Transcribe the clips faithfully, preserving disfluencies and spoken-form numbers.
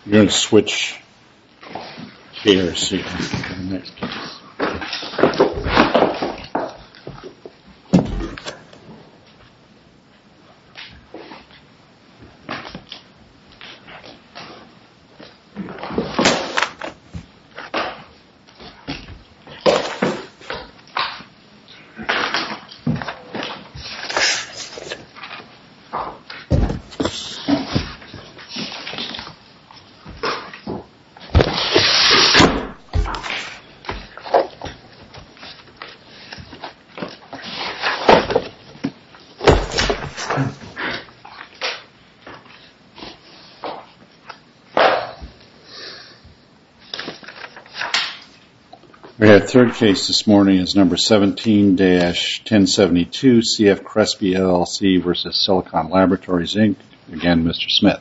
We're going to switch chairs here in the next case. Our third case this morning is number seventeen dash ten seventy-two, C F Crespi L L C versus Silicon Laboratories, Incorporated. Again, Mister Smith.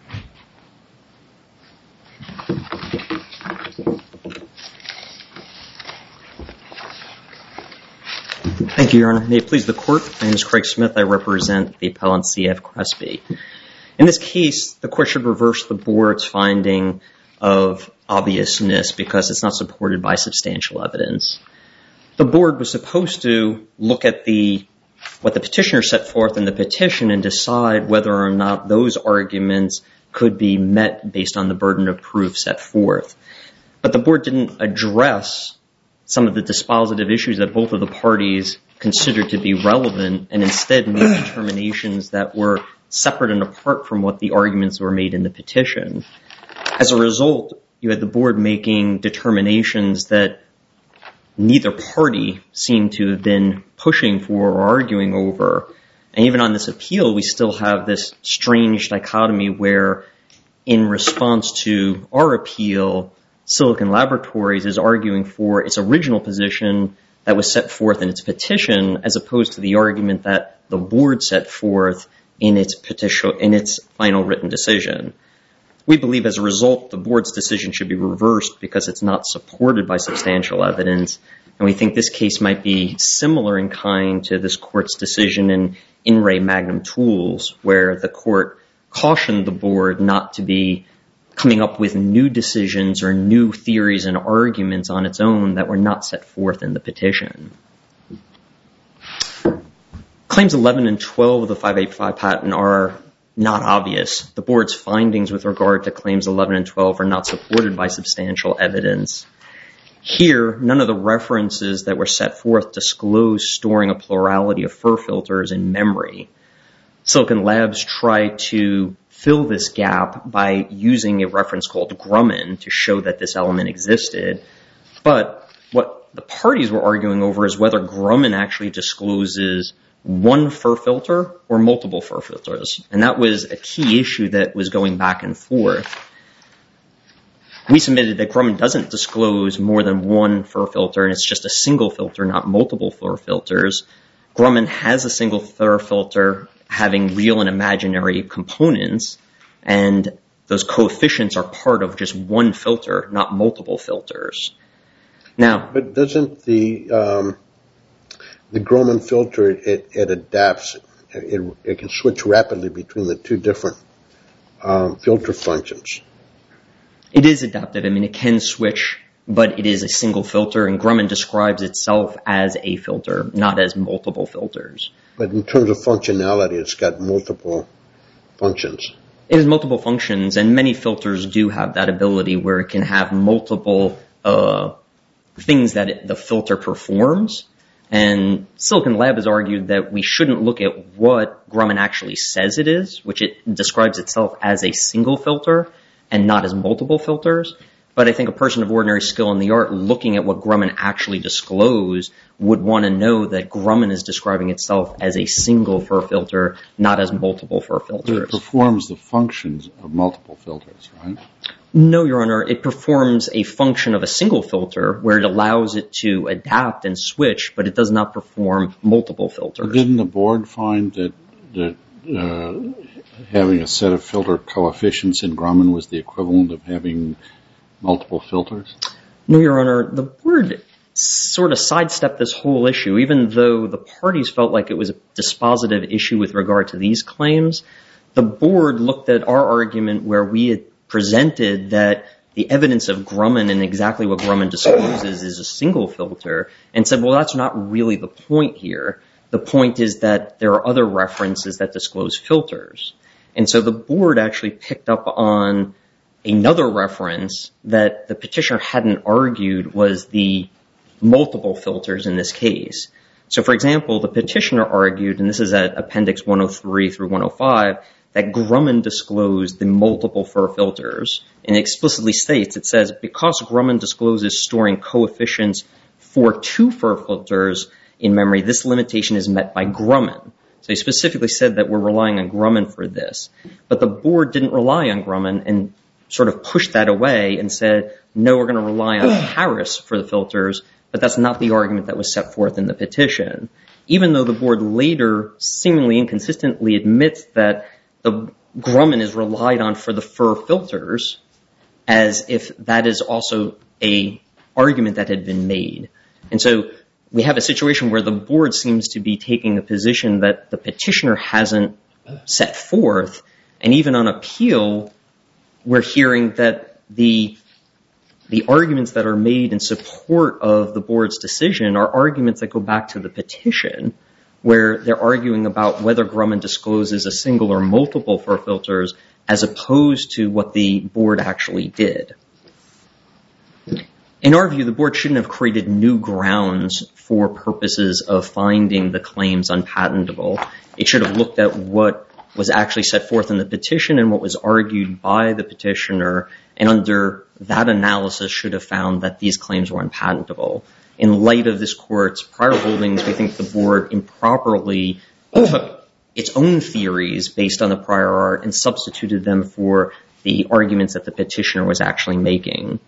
Thank you, Your Honor. May it please the Court, my name is Craig Smith. I represent the appellant C F Crespi. In this case, the Court should reverse the Board's finding of obviousness because it's not supported by substantial evidence. The Board was supposed to look at the what the petitioner set forth in the petition and decide whether or not those arguments could be met based on the burden of proof set forth. But the Board didn't address some of the dispositive issues that both of the parties considered to be relevant and instead made determinations that were separate and apart from what the arguments were made in the petition. As a result, you had the Board making determinations that neither party seemed to have been pushing for or arguing over. And even on this appeal, we still have this strange dichotomy where in response to our appeal, Silicon Laboratories is arguing for its original position that was set forth in its petition as opposed to the argument that the Board set forth in its petition, in its final written decision. We believe as a result, the Board's decision should be reversed because it's not supported by substantial evidence. And we think this case might be similar in kind to this Court's decision in In Re Magnum Tools, where the Court cautioned the Board not to be coming up with new decisions or new theories and arguments on its own that were not set forth in the petition. Claims eleven and twelve of the five eighty-five patent are not obvious. The Board's findings with regard to claims eleven and twelve are not supported by substantial evidence. Here, none of the references that were set forth disclose storing a plurality of fur filters in memory. Silicon Labs tried to fill this gap by using a reference called Grumman to show that this element existed. But what the parties were arguing over is whether Grumman actually discloses one fur filter or multiple fur filters. And that was a key issue that was going back and forth. We submitted that Grumman doesn't disclose more than one fur filter, and it's just a single filter, not multiple fur filters. Grumman has a single fur filter having real and imaginary components, and those coefficients are part of just one filter, not multiple filters. Now, but doesn't the um, the Grumman filter, it, it adapts, it, it can switch rapidly between the two different um, filter functions? It is adaptive. I mean, it can switch, but it is a single filter, and Grumman describes itself as a filter, not as multiple filters. But in terms of functionality, it's got multiple functions. It has multiple functions, and many filters do have that ability where it can have multiple uh, things that it, the filter performs. And Silicon Lab has argued that we shouldn't look at what Grumman actually says it is, which it describes itself as a single filter and not as multiple filters. But I think a person of ordinary skill in the art looking at what Grumman actually disclosed would want to know that Grumman is describing itself as a single fur filter, not as multiple fur filters. It performs the functions of multiple filters, right? No, Your Honor. It performs a function of a single filter where it allows it to adapt and switch, but it does not perform multiple filters. But didn't the Board find that, that uh, having a set of filter coefficients in Grumman was the equivalent of having multiple filters? No, Your Honor. The Board sort of sidestepped this whole issue, even though the parties felt like it was a dispositive issue with regard to these claims. The Board looked at our argument where we had presented that the evidence of Grumman and exactly what Grumman discloses is a single filter, and said, well, that's not really the point here. The point is that there are other references that disclose filters. And so the board actually picked up on another reference that the petitioner hadn't argued was the multiple filters in this case. So, for example, the petitioner argued, and this is at Appendix one oh three through one oh five, that Grumman disclosed the multiple fur filters. And it explicitly states, it says, because Grumman discloses storing coefficients for two fur filters in memory, this limitation is met by Grumman. So he specifically said that we're relying on Grumman for this. But the board didn't rely on Grumman and sort of pushed that away and said, no, we're going to rely on Harris for the filters, but that's not the argument that was set forth in the petition. Even though the board later seemingly inconsistently admits that the Grumman is relied on for the fur filters, as if that is also a argument that had been made. And so we have a situation where the board seems to be taking a position that the petitioner hasn't set forth, and even on appeal, we're hearing that the the arguments that are made in support of the board's decision are arguments that go back to the petition, where they're arguing about whether Grumman discloses a single or multiple fur filters as opposed to what the board actually did. In our view, the board shouldn't have created new grounds for purposes of finding the claims unpatentable. It should have looked at what was actually set forth in the petition and what was argued by the petitioner, and under that analysis should have found that these claims were unpatentable. In light of this court's prior holdings, we think the board improperly took its own theories based on the prior art and substituted them for the arguments that the petitioner was actually making.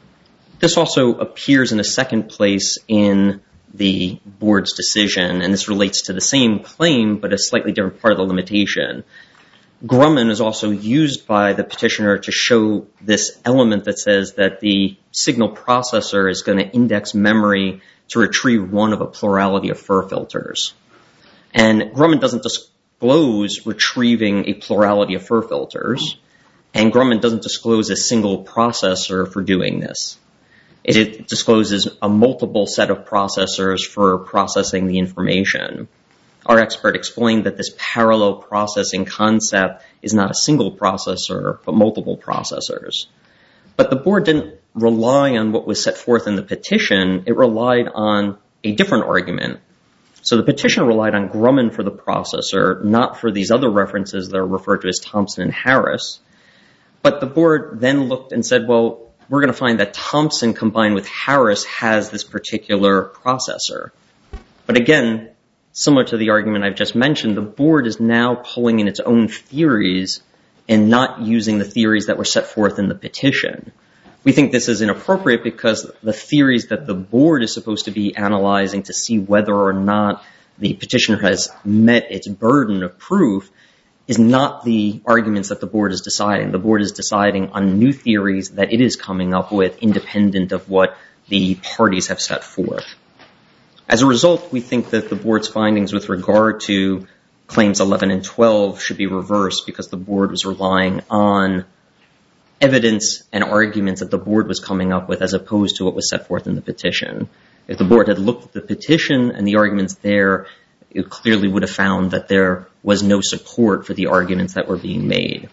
This also appears in a second place in the board's decision, and this relates to the same claim but a slightly different part of the limitation. Grumman is also used by the petitioner to show this element that says that the signal processor is going to index memory to retrieve one of a plurality of fur filters. And Grumman doesn't disclose retrieving a plurality of fur filters, and Grumman doesn't disclose a single processor for doing this. It discloses a multiple set of processors for processing the information. Our expert explained that this parallel processing concept is not a single processor, but multiple processors. But the board didn't rely on what was set forth in the petition. It relied on a different argument. So the petitioner relied on Grumman for the processor, not for these other references that are referred to as Thompson and Harris. But the board then looked and said, well, we're going to find that Thompson combined with Harris has this particular processor. But again, similar to the argument I've just mentioned, the board is now pulling in its own theories and not using the theories that were set forth in the petition. We think this is inappropriate because the theories that the board is supposed to be analyzing to see whether or not the petitioner has met its burden of proof is not the arguments that the board is deciding. The board is deciding on new theories that it is coming up with independent of what the parties have set forth. As a result, we think that the board's findings with regard to claims eleven and twelve should be reversed because the board was relying on evidence and arguments that the board was coming up with as opposed to what was set forth in the petition. If the board had looked at the petition and the arguments there, it clearly would have found that there was no support for the arguments that were being made.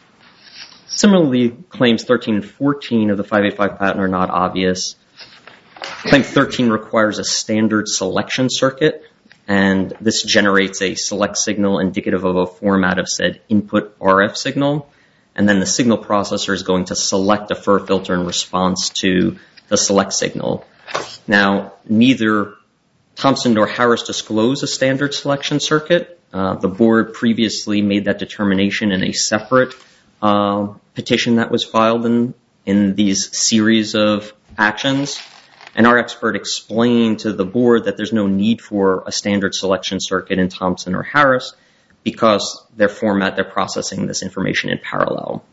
Similarly, claims thirteen and fourteen of the five eighty-five patent are not obvious. Claim thirteen requires a standard selection circuit, and this generates a select signal indicative of a format of said input R F signal, and then the signal processor is going to select a fur filter in response to the select signal. Now, neither Thompson nor Harris disclose a standard selection circuit. Uh, the board previously made that determination in a separate uh, petition that was filed in, in these series of actions. And our expert explained to the board that there's no need for a standard selection circuit in Thompson or Harris because their format, they're processing this information in parallel.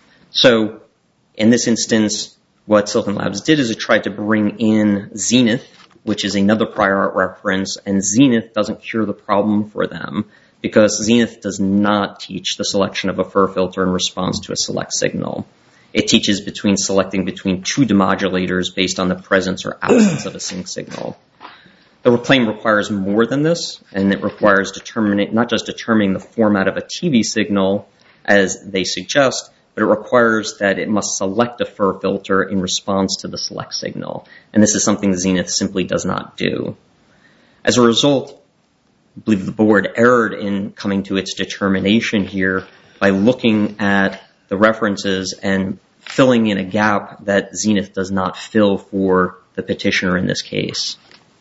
So in this instance, what Silicon Labs did is it tried to bring in Zenith, which is another prior art reference, and Zenith doesn't cure the problem for them because Zenith does not teach the selection of a fur filter in response to a select signal. It teaches between selecting between two demodulators based on the presence or absence of a sync signal. The claim requires more than this, and it requires determining, not just determining the format of a T V signal, as they suggest, but it requires that it must select a FIR filter in response to the select signal. And this is something Zenith simply does not do. As a result, I believe the board erred in coming to its determination here by looking at the references and filling in a gap that Zenith does not fill for the petitioner in this case.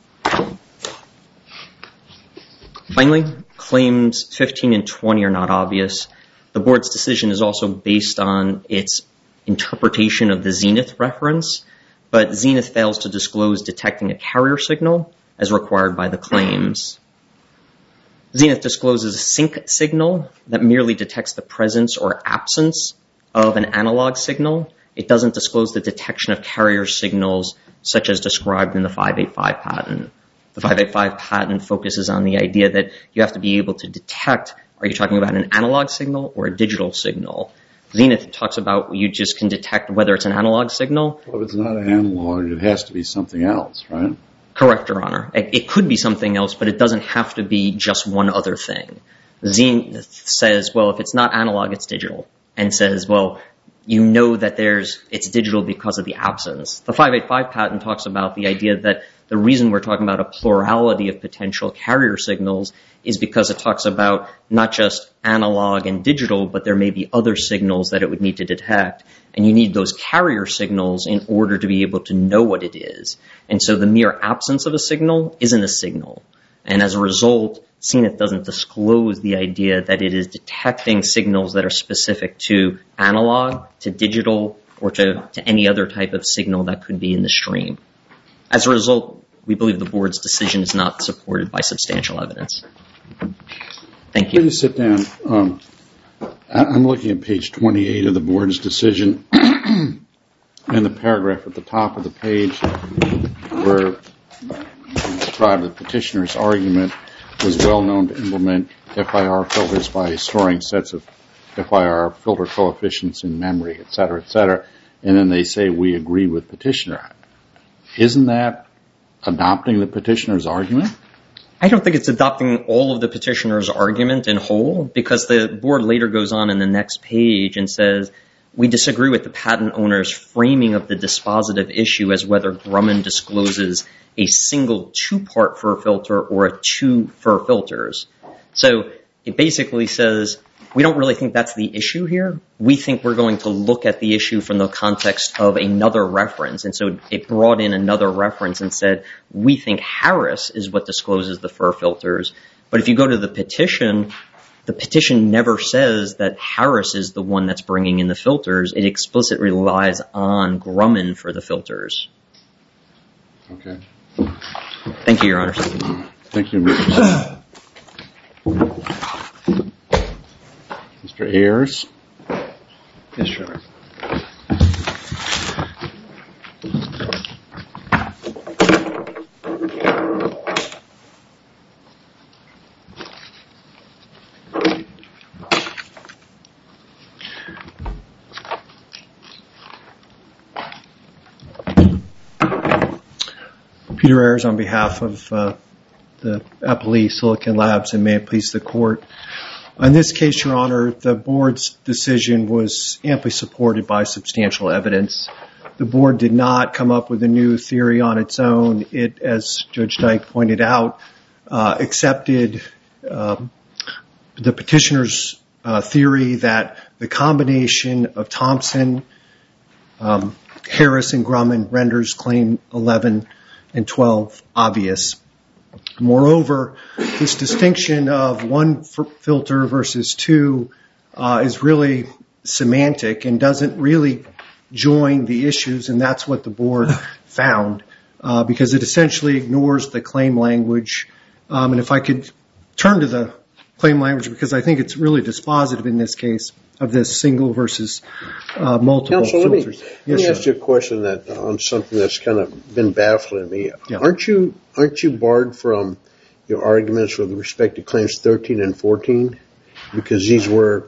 Finally, claims fifteen and twenty are not obvious. The board's decision is also based on its interpretation of the Zenith reference, but Zenith fails to disclose detecting a carrier signal as required by the claims. Zenith discloses a sync signal that merely detects the presence or absence of an analog signal. It doesn't disclose the detection of carrier signals such as described in the five eighty-five patent. The five eighty-five patent focuses on the idea that you have to be able to detect, are you talking about an analog signal or a digital signal? Zenith talks about you just can detect whether it's an analog signal. Well, if it's not an analog, it has to be something else, right? Correct, Your Honor. It could be something else, but it doesn't have to be just one other thing. Zenith says, well, if it's not analog, it's digital, and says, well, you know that there's it's digital because of the absence. The five eighty-five patent talks about the idea that the reason we're talking about a plurality of potential carrier signals is because it talks about not just analog and digital, but there may be other signals that it would need to detect. And you need those carrier signals in order to be able to know what it is. And so the mere absence of a signal isn't a signal. And as a result, Zenith doesn't disclose the idea that it is detecting signals that are specific to analog, to digital, or to, to any other type of signal that could be in the stream. As a result, we believe the board's decision is not supported by substantial evidence. Thank you. Please sit down. Um, I'm looking at page twenty-eight of the board's decision, and the paragraph at the top of the page where you describe the petitioner's argument was well known to implement F I R filters by storing sets of F I R filter coefficients in memory, et cetera, et cetera. And then they say, we agree with petitioner. Isn't that adopting the petitioner's argument? I don't think it's adopting all of the petitioner's argument in whole, because the board later goes on in the next page and says, we disagree with the patent owner's framing of the dispositive issue as whether Grumman discloses a single two-part FIR filter or a two FIR filters. So it basically says, we don't really think that's the issue here. We think we're going to look at the issue from the context of another reference. And so it brought in another reference and said, we think Harris is what discloses the FIR filters. But if you go to the petition, the petition never says that Harris is the one that's bringing in the filters. It explicitly relies on Grumman for the filters. Okay. Thank you, Your Honor. Thank you, Mister Mister Ayers. Yes, Your Honor. Peter Ayers on behalf of uh, the appellee Silicon Labs, and may it please the court. In this case, Your Honor, the board's decision was amply supported by substantial evidence. The board did not come up with a new theory on its own. It, as Judge Dyke pointed out, uh, accepted um, the petitioner's uh, theory that the combination of Thompson, um, Harris, and Grumman renders claim eleven and twelve obvious. Moreover, this distinction of one f- filter versus two uh, is really semantic and doesn't really join the issues, and that's what the board found, uh, because it essentially ignores the claim language. Um, and if I could turn to the claim language, because I think it's really dispositive in this case of this single versus uh, multiple Counsel, filters. Let me, yes, let me sir. ask you a question that on something that's kind of been baffling me. Yeah. Aren't you aren't you barred from your arguments with respect to claims thirteen and fourteen because these were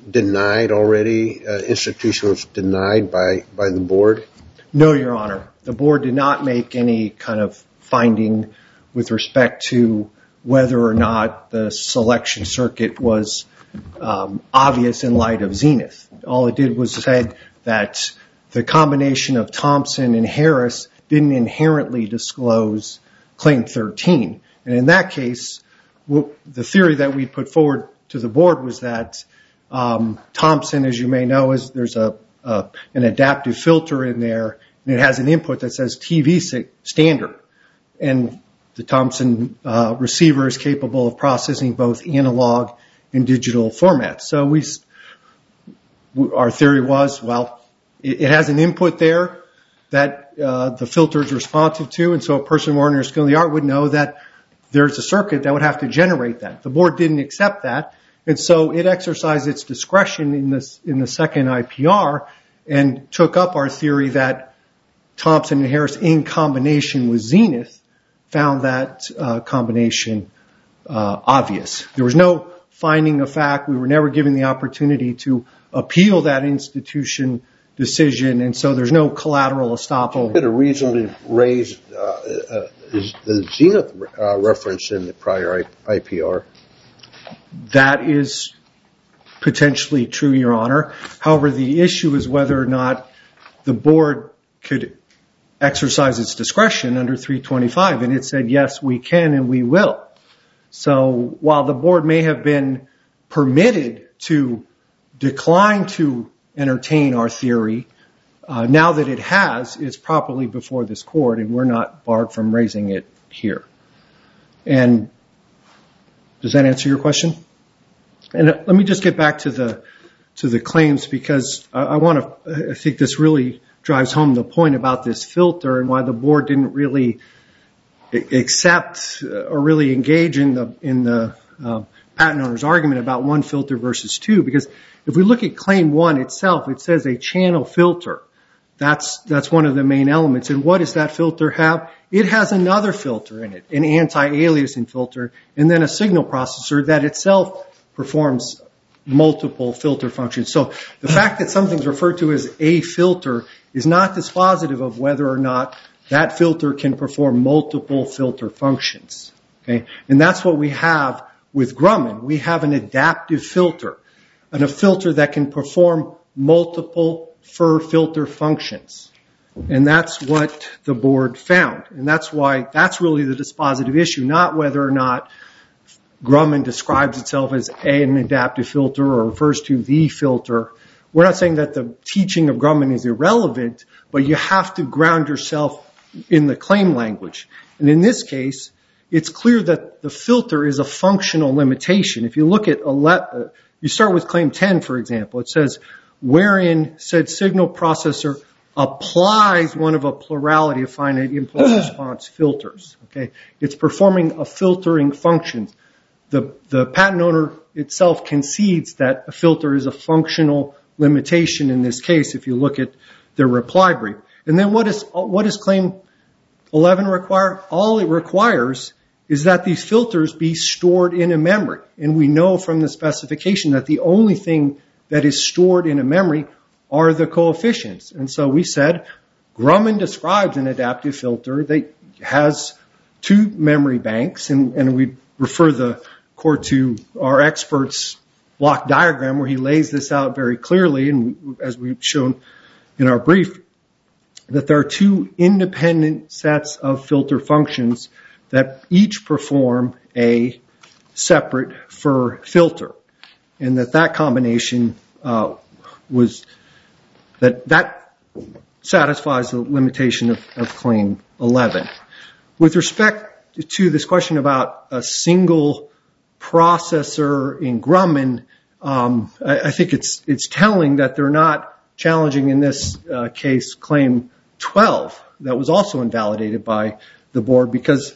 denied already? Uh, institution was denied by, by the board? No, Your Honor. The board did not make any kind of finding with respect to whether or not the selection circuit was um, obvious in light of Zenith. All it did was said that the combination of Thompson and Harris didn't inherently disclose Claim thirteen. And in that case, the theory that we put forward to the board was that um, Thompson, as you may know, is there's a, a an adaptive filter in there, and it has an input that says T V standard. And the Thompson uh, receiver is capable of processing both analog and digital formats. So we, our theory was, well, it, it has an input there that uh, the filter is responsive to, and so a person of ordinary skill in the art would know that there's a circuit that would have to generate that. The board didn't accept that, and so it exercised its discretion in this in the second I P R and took up our theory that Thompson and Harris in combination with Zenith found that uh, combination uh, obvious. There was no finding of fact. We were never given the opportunity to appeal that institution decision, and so there's no collateral estoppel. Could a reasonably raise uh, uh, is the Zenith uh, reference in the prior I P R? That is potentially true, Your Honor. However, the issue is whether or not the board could exercise its discretion under three twenty-five, and it said, yes, we can and we will. So while the board may have been permitted to decline to entertain our theory, uh, now that it has, it's properly before this court, and we're not barred from raising it here. And does that answer your question? And uh, let me just get back to the to the claims, because I, I want to. I think this really drives home the point about this filter and why the board didn't really accept or really engage in the in the uh, patent owner's argument about one filter versus two. Because if we look at Claim One itself, it says a channel filter. That's that's one of the main elements. And what does that filter have? It has another filter in it, an anti-aliasing filter, and then a signal processor that itself performs multiple filter functions. So the fact that something's referred to as a filter is not dispositive of whether or not that filter can perform multiple filter functions. Okay? And that's what we have with Grumman. We have an adaptive filter, and a filter that can perform multiple fur filter functions. And that's what the board found. And that's why that's really the dispositive issue, not whether or not Grumman describes itself as a, an adaptive filter or refers to the filter. We're not saying that the teaching of Grumman is irrelevant, but you have to ground yourself in the claim language. And in this case, it's clear that the filter is a functional limitation. If you look at, ele- you start with Claim ten, for example. It says, wherein said signal processor applies one of a plurality of finite impulse response filters. Okay, it's performing a filtering function. The, the patent owner itself concedes that a filter is a functional limitation in this case, if you look at their reply brief. And then what is, what does Claim eleven require? All it requires is that these filters be stored in a memory. And we know from the specification that the only thing that is stored in a memory are the coefficients. And so we said Grumman describes an adaptive filter that has two memory banks, and, and we refer the court to our expert's block diagram where he lays this out very clearly, and as we've shown in our brief, that there are two independent sets of filter functions that each perform a separate fur filter, and that that combination uh, was that that satisfies the limitation of, of Claim eleven. With respect to this question about a single processor in Grumman, um, I, I think it's it's telling that they're not challenging in this uh, case Claim twelve that was also invalidated by the board, because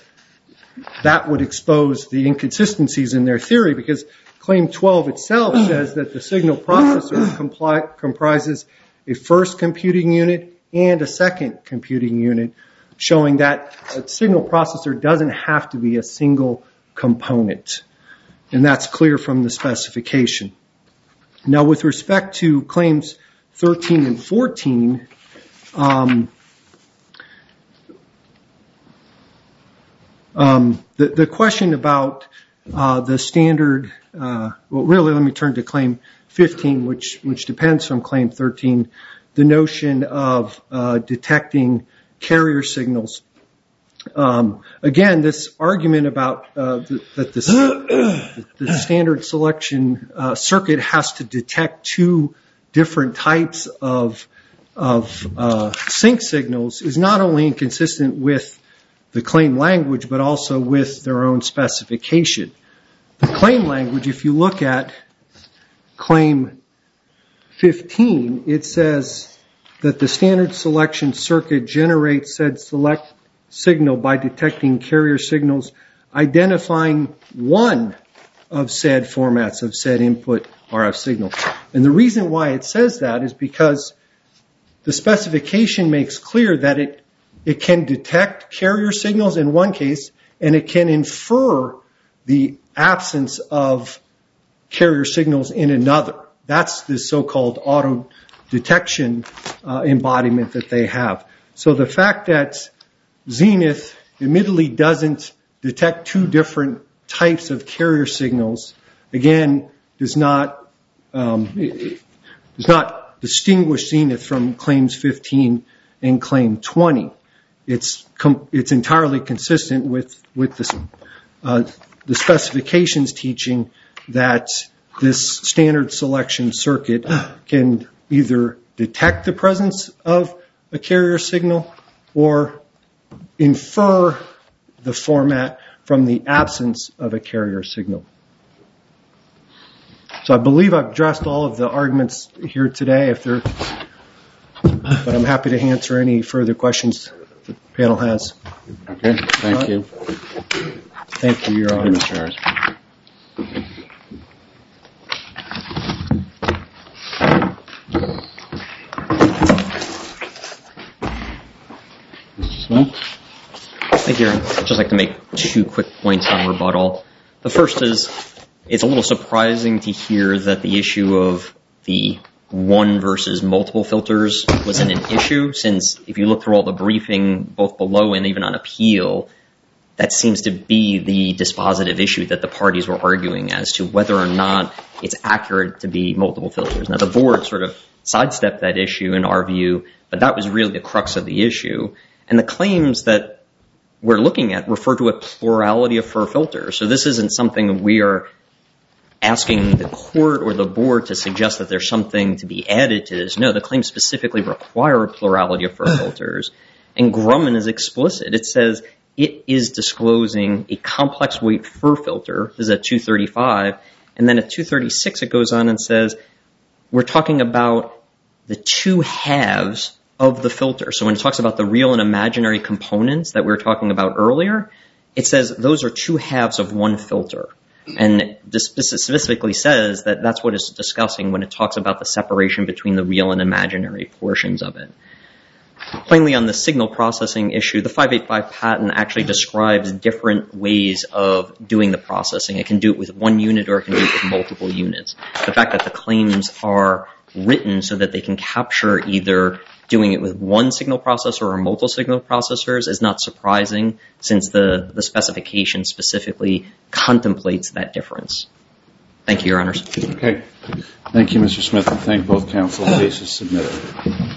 that would expose the inconsistencies in their theory, because Claim twelve itself says that the signal processor comply, comprises a first computing unit and a second computing unit, showing that a signal processor doesn't have to be a single component. And that's clear from the specification. Now, with respect to claims thirteen and fourteen, um, um, the, the question about uh, the standard, uh, well, really, let me turn to claim fifteen, which which depends from claim thirteen, the notion of uh, detecting carrier signals. Um, again, this argument about uh, the, that the, the standard selection uh, circuit has to detect two different types of of uh, sync signals is not only inconsistent with the claim language, but also with their own specification. The claim language, if you look at claim fifteen, it says that the standard selection circuit generates said select signal by detecting carrier signals, identifying one of said formats of said input R F signal. And the reason why it says that is because the specification makes clear that it, it can detect carrier signals in one case, and it can infer the absence of carrier signals in another. That's the so-called auto detection uh, embodiment that they have. So the fact that Zenith admittedly doesn't detect two different types of carrier signals, again, does not um, does not distinguish Zenith from claims fifteen and claim twenty. It's com- it's entirely consistent with with the uh, the specifications teaching that this standard selection circuit can either detect the presence of a carrier signal or infer the format from the absence of a carrier signal. So I believe I've addressed all of the arguments here today, if they're, but I'm happy to answer any further questions the panel has. Okay, thank you. Thank you, Your Honor. Thank you, Mister Harris. Mister Smith? Thank you, Aaron. I'd just like to make two quick points on rebuttal. The first is, it's a little surprising to hear that the issue of the one versus multiple filters wasn't an issue, since if you look through all the briefing, both below and even on appeal, that seems to be the dispositive issue that the parties were arguing as to whether or not it's accurate to be multiple filters. Now, the board sort of sidestepped that issue in our view, but that was really the crux of the issue. And the claims that we're looking at refer to a plurality of fur filters. So this isn't something we are asking the court or the board to suggest that there's something to be added to this. No, the claims specifically require a plurality of fur filters. And Grumman is explicit. It says it is disclosing a complex weight fur filter. This is at two thirty-five. And then at two thirty-six, it goes on and says, we're talking about the two halves of the filter. So when it talks about the real and imaginary components that we were talking about earlier, it says those are two halves of one filter. And this specifically says that that's what it's discussing when it talks about the separation between the real and imaginary portions of it. Plainly, on the signal processing issue, the five eighty-five patent actually describes different ways of doing the processing. It can do it with one unit or it can do it with multiple units. The fact that the claims are written so that they can capture either doing it with one signal processor or multiple signal processors is not surprising, since the, the specification specifically contemplates that difference. Thank you, Your Honors. Okay. Thank you, Mister Smith, and thank both counsel. The case is submitted.